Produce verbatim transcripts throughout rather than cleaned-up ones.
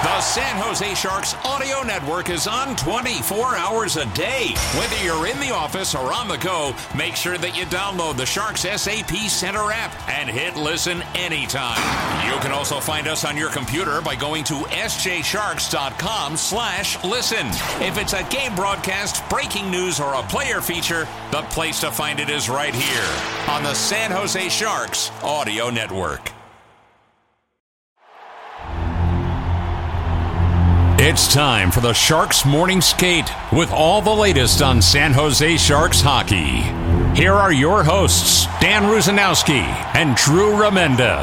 The San Jose Sharks audio network is on twenty-four hours a day. Whether you're in the office or on the go, make sure that you download the Sharks S A P Center app and hit listen anytime. You can also find us on your computer by going to s j sharks dot com slash listen. If it's a game broadcast, breaking news, or a player feature, the place to find it is right here on the San Jose Sharks audio network. It's time for the Sharks Morning Skate with all the latest on San Jose Sharks hockey. Here are your hosts, Dan Rusanowski and Drew Remenda.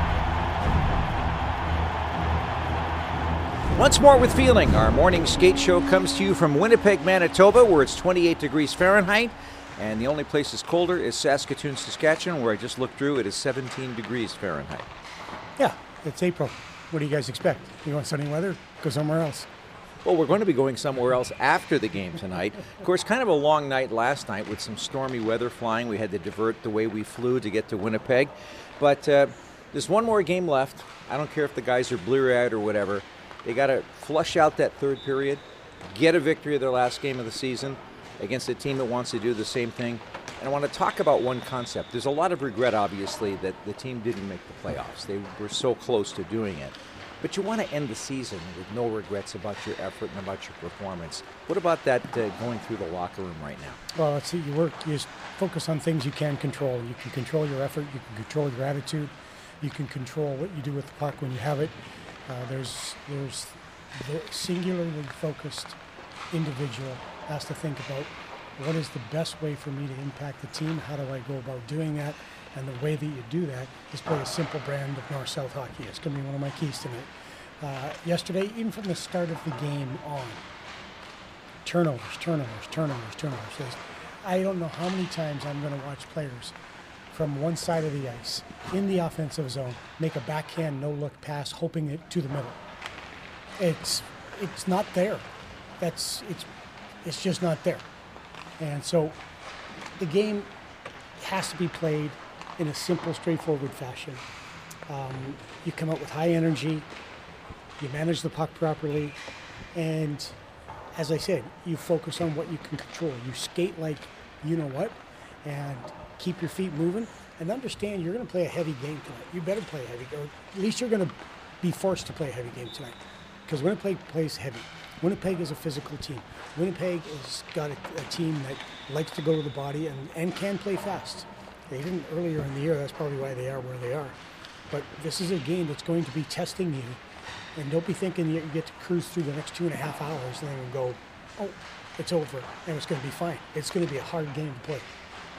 Once more with feeling, our morning skate show comes to you from Winnipeg, Manitoba, where it's twenty-eight degrees Fahrenheit, and the only place that's colder is Saskatoon, Saskatchewan, where I just looked through, it is seventeen degrees Fahrenheit. Yeah, it's April. What do you guys expect? You want sunny weather? Go somewhere else. Well, we're going to be going somewhere else after the game tonight. Of course, kind of a long night last night with some stormy weather flying. We had to divert the way we flew to get to Winnipeg. But uh, there's one more game left. I don't care if the guys are bleary-eyed or whatever. They got to flush out that third period, get a victory of their last game of the season against a team that wants to do the same thing. And I want to talk about one concept. There's a lot of regret, obviously, that the team didn't make the playoffs. They were so close to doing it. But you want to end the season with no regrets about your effort and about your performance. What about that uh, going through the locker room right now? Well, let's see. You work. You just focus on things you can control. You can control your effort. You can control your attitude. You can control what you do with the puck when you have it. Uh, there's there's the singularly focused individual has to think about what is the best way for me to impact the team. How do I go about doing that? And the way that you do that is play a simple brand of North-South hockey. It's going to be one of my keys tonight. Uh, yesterday, even from the start of the game on, turnovers, turnovers, turnovers, turnovers. I don't know how many times I'm going to watch players from one side of the ice in the offensive zone make a backhand no-look pass, hoping it to the middle. It's it's not there. That's it's it's just not there. And so the game has to be played in a simple, straightforward fashion. Um, you come out with high energy, you manage the puck properly, and as I said, you focus on what you can control. You skate like you know what, and keep your feet moving, and understand you're going to play a heavy game tonight. You better play a heavy game, or at least you're going to be forced to play a heavy game tonight, because Winnipeg plays heavy. Winnipeg is a physical team. Winnipeg has got a, a team that likes to go to the body and, and can play fast. They didn't earlier in the year, that's probably why they are where they are. But this is a game that's going to be testing you. And don't be thinking you get to cruise through the next two and a half hours and then go, oh, it's over, and it's going to be fine. It's going to be a hard game to play.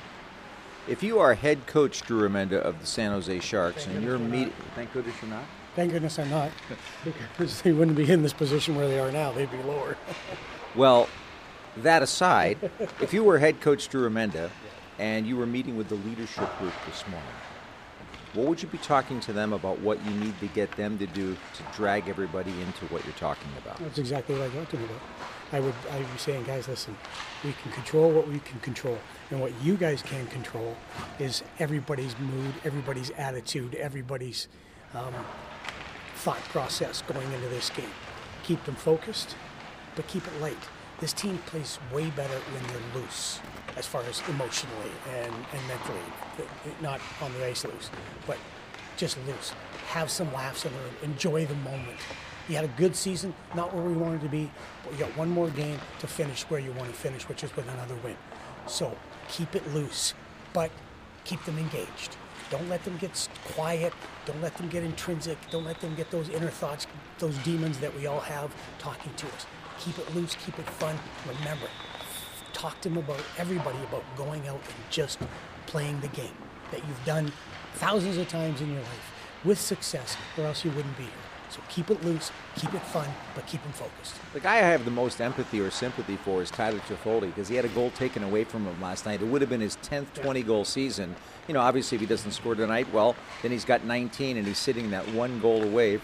If you are head coach, Drew Remenda, of the San Jose Sharks, Thank and you're goodness meeting... Thank goodness you're not? Thank goodness I'm not, because they wouldn't be in this position where they are now. They'd be lower. Well, that aside, if you were head coach, Drew Remenda, and you were meeting with the leadership group this morning, what would you be talking to them about what you need to get them to do to drag everybody into what you're talking about? That's exactly what I'm talking about. I would I would be saying, guys, listen, we can control what we can control. And what you guys can control is everybody's mood, everybody's attitude, everybody's um, thought process going into this game. Keep them focused, but keep it light. This team plays way better when they're loose, as far as emotionally and, and mentally, not on the ice loose, but just loose. Have some laughs in the room. Enjoy the moment. You had a good season, not where we wanted to be, but you got one more game to finish where you want to finish, which is with another win. So keep it loose, but keep them engaged. Don't let them get quiet. Don't let them get intrinsic. Don't let them get those inner thoughts, those demons that we all have talking to us. Keep it loose, keep it fun. Remember, talk to them about everybody about going out and just playing the game that you've done thousands of times in your life with success, or else you wouldn't be here. So keep it loose, keep it fun, but keep them focused. The guy I have the most empathy or sympathy for is Tyler Toffoli, because he had a goal taken away from him last night. It would have been his tenth twenty-goal season. You know, obviously if he doesn't score tonight, well, then he's got nineteen, and he's sitting that one goal away from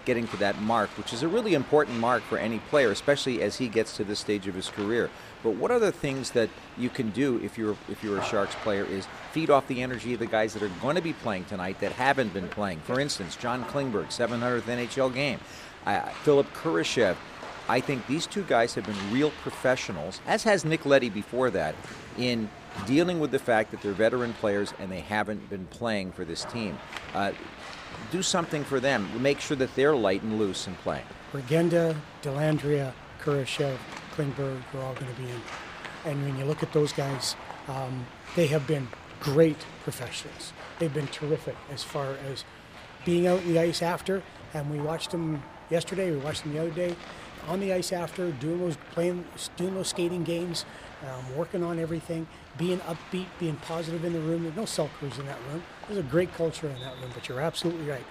getting to that mark, which is a really important mark for any player, especially as he gets to this stage of his career. But what other things that you can do if you're if you're a Sharks player is feed off the energy of the guys that are going to be playing tonight that haven't been playing. For instance, John Klingberg, seven hundredth N H L game. Uh, Philip Kurashev. I think these two guys have been real professionals, as has Nick Leddy before that, in dealing with the fact that they're veteran players and they haven't been playing for this team. Uh, do something for them. Make sure that they're light and loose and playing. Regenda, Dellandrea, Kurashev, Klingberg are all going to be in. And when you look at those guys, um, they have been great professionals. They've been terrific as far as being out in the ice after. And we watched them yesterday, we watched them the other day, on the ice after, doing those playing, doing those skating games, um, working on everything, being upbeat, being positive in the room. There's no sulkers in that room. There's a great culture in that room, but you're absolutely right.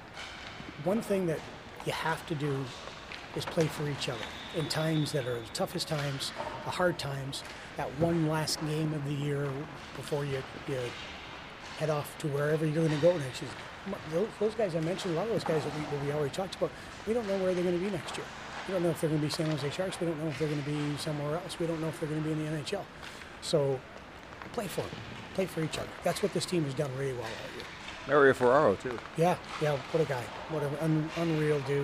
One thing that you have to do is play for each other in times that are the toughest times, the hard times, that one last game of the year before you, you head off to wherever you're going to go next year. Those, those guys I mentioned, a lot of those guys that we, that we already talked about, we don't know where they're going to be next year. We don't know if they're going to be San Jose Sharks. We don't know if they're going to be somewhere else. We don't know if they're going to be in the N H L. So play for them. Play for each other. That's what this team has done really well all year. Mario Ferraro, too. Yeah, yeah, what a guy. What an un, unreal dude.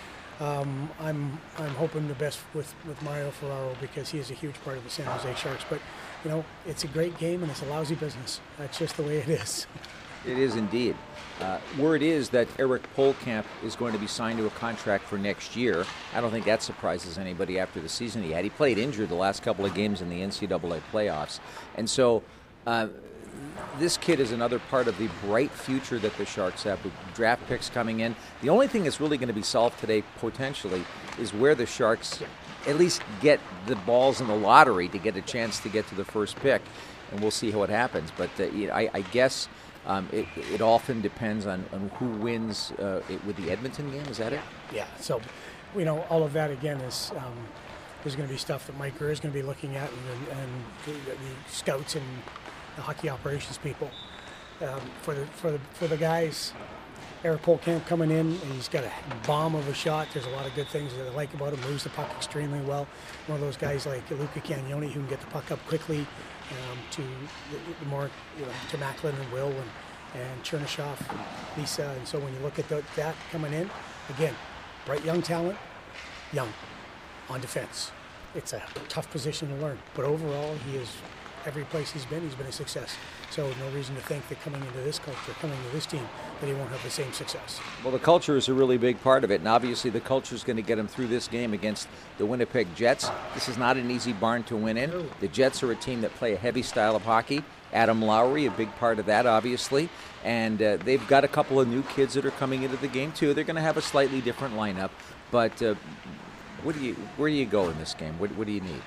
Um, I'm I'm hoping the best with, with Mario Ferraro because he is a huge part of the San Jose Sharks. But, you know, it's a great game and it's a lousy business. That's just the way it is. It is indeed. Uh, word is that Eric Polkamp is going to be signed to a contract for next year. I don't think that surprises anybody after the season he had. He played injured the last couple of games in the N C double A playoffs. And so uh, this kid is another part of the bright future that the Sharks have with draft picks coming in. The only thing that's really going to be solved today, potentially, is where the Sharks at least get the balls in the lottery to get a chance to get to the first pick. And we'll see how it happens. But uh, I, I guess... Um, it, it often depends on, on who wins uh, it, with the Edmonton game. Is that it? Yeah. So, you know, all of that again is um, there's going to be stuff that Mike Grier is going to be looking at, and, and the, the scouts and the hockey operations people um, for the for the for the guys. Eric Polkamp coming in, and he's got a bomb of a shot. There's a lot of good things that I like about him. Moves the puck extremely well. One of those guys like Luca Cagnoni who can get the puck up quickly. Um, to the, the more, you know, to Macklin and Will and, and Chernyshov, Lisa. And so when you look at the, that coming in, again, bright young talent, young, on defense. It's a tough position to learn. But overall, he is, every place he's been, he's been a success. So no reason to think that coming into this culture, coming to this team, that he won't have the same success. Well, the culture is a really big part of it, and obviously the culture is going to get him through this game against the Winnipeg Jets. This is not an easy barn to win in. The Jets are a team that play a heavy style of hockey. Adam Lowry, a big part of that, obviously. And uh, they've got a couple of new kids that are coming into the game, too. They're going to have a slightly different lineup. But uh, what do you, where do you go in this game? What, what do you need?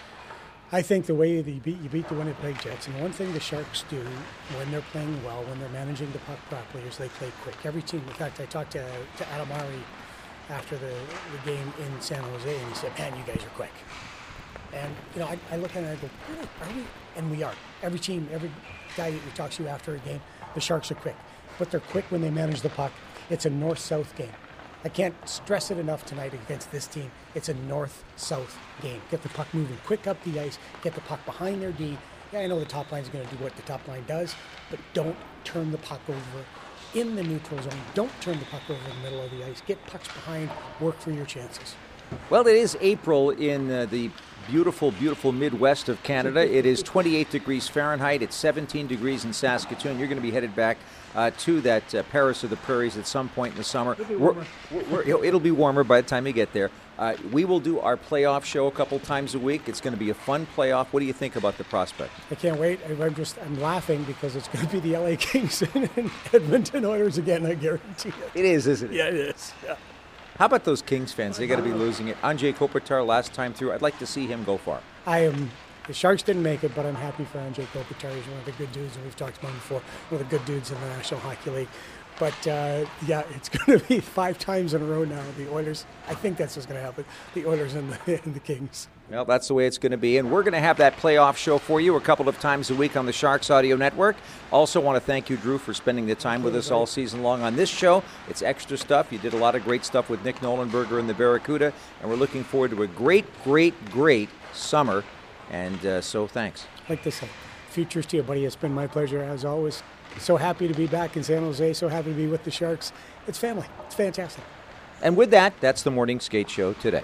I think the way that you beat, you beat the Winnipeg Jets, and one thing the Sharks do when they're playing well, when they're managing the puck properly, is they play quick. Every team, in fact, I talked to, to Adam Lowry after the, the game in San Jose, and he said, man, you guys are quick. And, you know, I, I look at it and I go, really? Are we? And we are. Every team, every guy that talks to you after a game, the Sharks are quick. But they're quick when they manage the puck. It's a north-south game. I can't stress it enough tonight against this team. It's a north-south game. Get the puck moving quick up the ice. Get the puck behind their D. Yeah, I know the top line is going to do what the top line does, but don't turn the puck over in the neutral zone. Don't turn the puck over in the middle of the ice. Get pucks behind. Work for your chances. Well, it is April in uh, the beautiful, beautiful Midwest of Canada. It is twenty-eight degrees Fahrenheit. It's seventeen degrees in Saskatoon. You're going to be headed back uh, to that uh, Paris of the Prairies at some point in the summer. It'll be warmer. We're, we're, it'll be warmer by the time you get there. Uh, we will do our playoff show a couple times a week. It's going to be a fun playoff. What do you think about the prospect? I can't wait. I'm just I'm laughing because it's going to be the L A Kings and Edmonton Oilers again. I guarantee it. It is, isn't it? Yeah, it is. Yeah. How about those Kings fans? They got to be losing it. Andrei Kopitar last time through. I'd like to see him go far. I am. The Sharks didn't make it, but I'm happy for Andrei Kopitar. He's one of the good dudes, and we've talked about him before. One of the good dudes in the National Hockey League. But uh, yeah, it's going to be five times in a row now. The Oilers. I think that's what's going to happen. The Oilers and the, and the Kings. Well, that's the way it's going to be. And we're going to have that playoff show for you a couple of times a week on the Sharks Audio Network. Also want to thank you, Drew, for spending the time with us all season long on this show. It's extra stuff. You did a lot of great stuff with Nick Nolenberger and the Barracuda. And we're looking forward to a great, great, great summer. And uh, so thanks. I'd like to say, futures to you, buddy. It's been my pleasure, as always. So happy to be back in San Jose. So happy to be with the Sharks. It's family. It's fantastic. And with that, that's the Morning Skate Show today.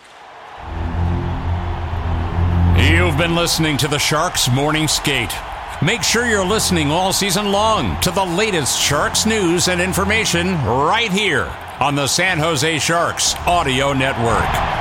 You've been listening to the Sharks Morning Skate. Make sure you're listening all season long to the latest Sharks news and information right here on the San Jose Sharks Audio Network.